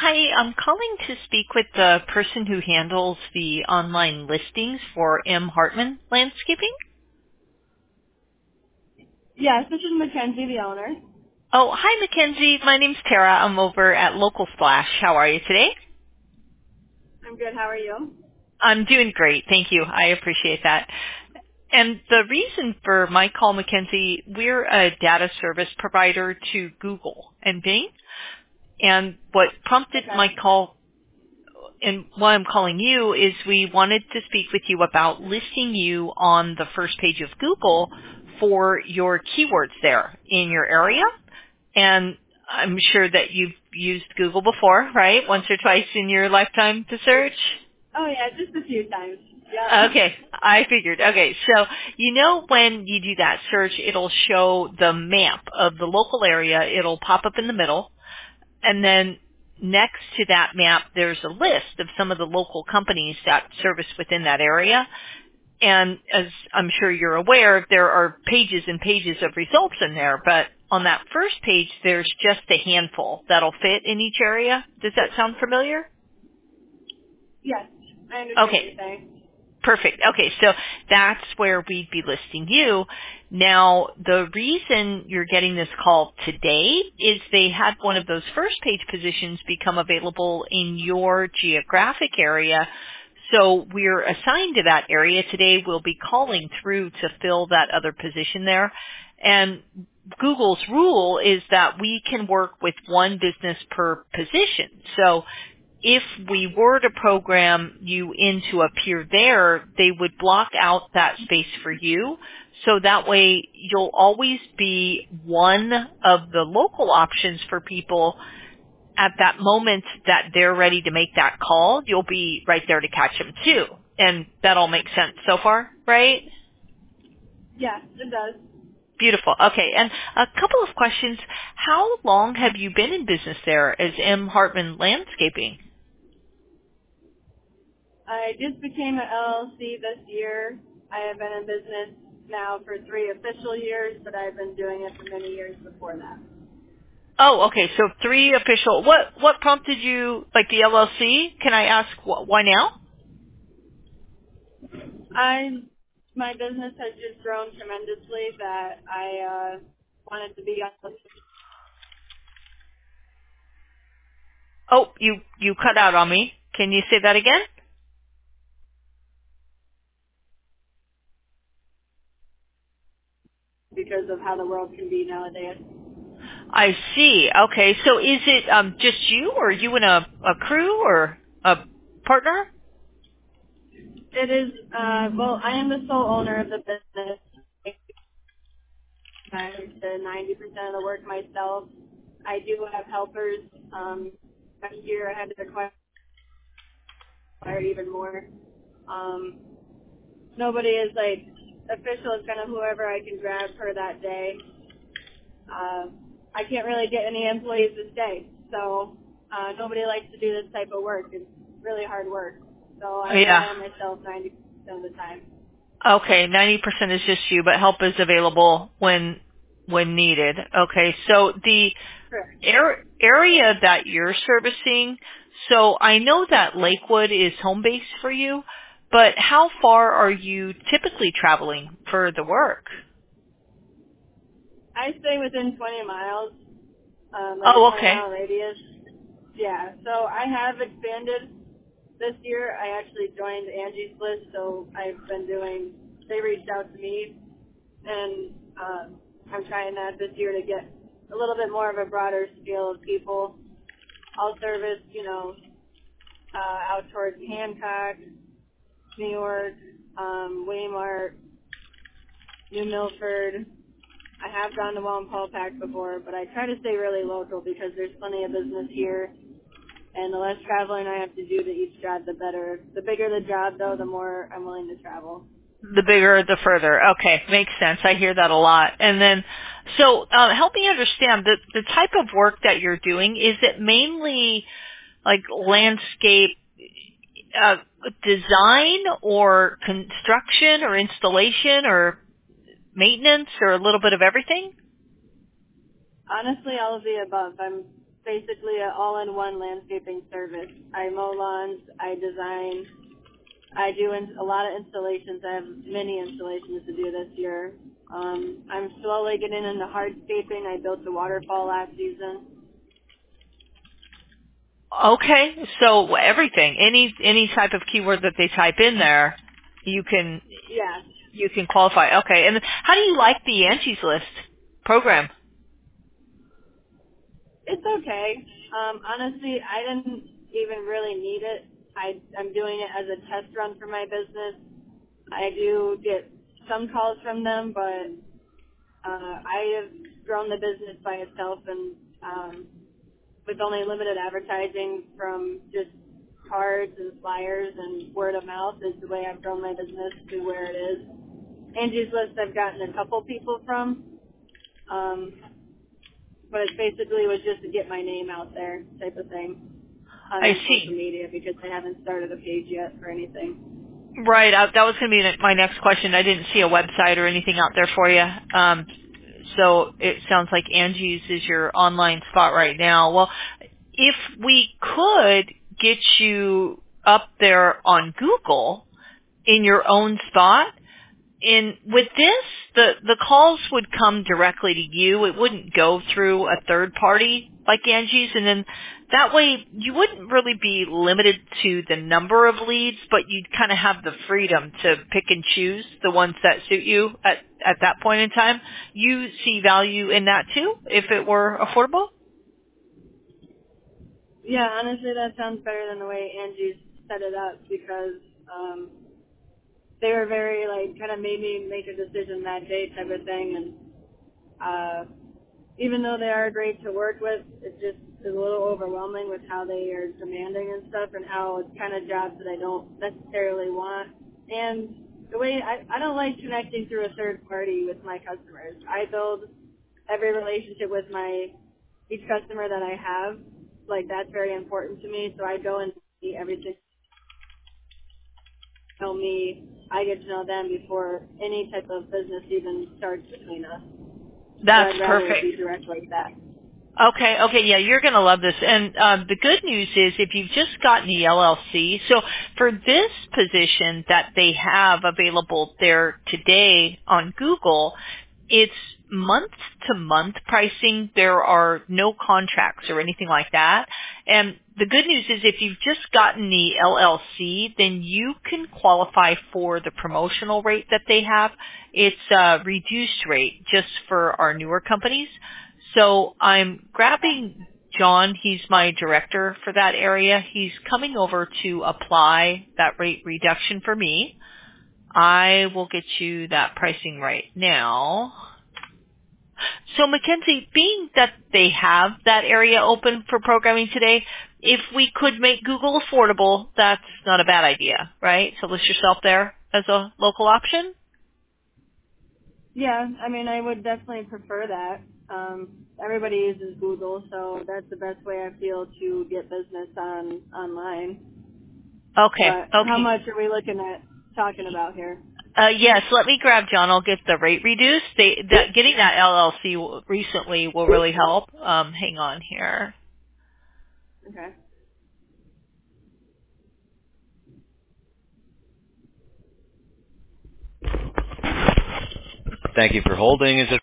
Hi, I'm calling to speak with the person who handles the online listings for M. Hartman Landscaping. Yes, this is Mackenzie, the owner. Oh, hi, Mackenzie. My name's Tara. I'm over at Local Splash. How are you today? I'm good. How are you? I'm doing great. Thank you. I appreciate that. And the reason for my call, Mackenzie, we're a data service provider to Google and Bing. And what prompted my Okay. call and why I'm calling you is we wanted to speak with you about listing you on the first page of Google for your keywords there in your area. And I'm sure that you've used Google before, right? Once or twice in your lifetime to search? Oh yeah, just a few times. Yep. Okay, I figured. Okay, so you know when you do that search, it'll show the map of the local area. It'll pop up in the middle. And then next to that map, there's a list of some of the local companies that service within that area. And as I'm sure you're aware, there are pages and pages of results in there. But on that first page, there's just a handful that'll fit in each area. Does that sound familiar? Yes, I understand what Okay. you're saying. Perfect. Okay, so that's where we'd be listing you. Now, the reason you're getting this call today is they had one of those first page positions become available in your geographic area. So we're assigned to that area today. We'll be calling through to fill that other position there. And Google's rule is that we can work with one business per position. So if we were to program you in to appear there, they would block out that space for you. So that way you'll always be one of the local options for people at that moment that they're ready to make that call. You'll be right there to catch them too. And that all makes sense so far, right? Yes, it does. Beautiful. Okay. And a couple of questions. How long have you been in business there as M. Hartman Landscaping? I just became an LLC this year. I have been in business now for 3 official years, but I've been doing it for many years before that. Oh, okay. So 3 official. What prompted you, like the LLC? Can I ask why now? My business has just grown tremendously that I wanted to be on Oh, you cut out on me. Can you say that again? because of how the world can be nowadays. I see. Okay. So is it just you, or you and a crew, or a partner? It is, well, I am the sole owner of the business. I do 90% of the work myself. I do have helpers. Last year I had to acquire even more. Um, Nobody is like official. It's kind of whoever I can grab for that day. I can't really get any employees to stay, so nobody likes to do this type of work. It's really hard work. So I rely Yeah. on myself 90% of the time. Okay. 90% is just you, but help is available when needed. Okay. So the Correct. area that you're servicing, so I know that Lakewood is home base for you, but how far are you typically traveling for the work? I stay within 20 miles, like a Oh, 20 okay. mile radius. Yeah, so I have expanded this year. I actually joined Angie's List, so I've been doing, they reached out to me, and I'm trying that this year to get a little bit more of a broader scale of people. I'll service, out towards Hancock, New York, Waymart, New Milford. I have gone to Wallenpaupack before, but I try to stay really local because there's plenty of business here. And the less traveling I have to do to each job, the better. The bigger the job, though, the more I'm willing to travel. The bigger, the further. Okay, makes sense. I hear that a lot. And then, so help me understand the type of work that you're doing. Is it mainly like landscape uh, design or construction or installation or maintenance or a little bit of everything? Honestly, all of the above. basically an all-in-one landscaping service. I mow lawns, I design, I do a lot of installations. I have many installations to do this year. I'm slowly getting into hardscaping. I built a waterfall last season. Okay, so everything, any type of keyword that they type in there, you can qualify. Okay, and how do you like the Angie's List program? It's okay. Honestly, I didn't even really need it. I'm doing it as a test run for my business. I do get some calls from them, but I have grown the business by itself, and with only limited advertising from just cards and flyers and word of mouth is the way I've grown my business to where it is. Angie's List I've gotten a couple people from, but it basically was just to get my name out there type of thing on social media because I haven't started a page yet or anything. Right, that was going to be my next question. I didn't see a website or anything out there for you. So it sounds like Angie's is your online spot right now. Well, if we could get you up there on Google in your own spot, with this, the calls would come directly to you. It wouldn't go through a third party like Angie's, and then that way you wouldn't really be limited to the number of leads, but you'd kind of have the freedom to pick and choose the ones that suit you at that point in time. You see value in that too, if it were affordable? Yeah, honestly, that sounds better than the way Angie's set it up because they were very, kind of made me make a decision that day type of thing. And even though they are great to work with, it just is a little overwhelming with how they are demanding and stuff and how it's kind of jobs that I don't necessarily want. And the way I don't like connecting through a third party with my customers. I build every relationship with each customer that I have. That's very important to me. So I go and see everything. Know me, I get to know them before any type of business even starts between us. That's so I'd rather perfect. Be direct like that. Okay, yeah, you're going to love this. And the good news is if you've just gotten the LLC, so for this position that they have available there today on Google, it's month-to-month pricing. There are no contracts or anything like that. And the good news is if you've just gotten the LLC, then you can qualify for the promotional rate that they have. It's a reduced rate just for our newer companies. So I'm grabbing John. He's my director for that area. He's coming over to apply that rate reduction for me. I will get you that pricing right now. So Mackenzie, being that they have that area open for programming today, if we could make Google affordable, that's not a bad idea, right? So list yourself there as a local option? Yeah, I would definitely prefer that. Everybody uses Google, so that's the best way I feel to get business online. Okay. How much are we looking at talking about here? Yes, let me grab John. I'll get the rate reduced. Getting that LLC recently will really help. Hang on here. Okay. Thank you for holding. Is it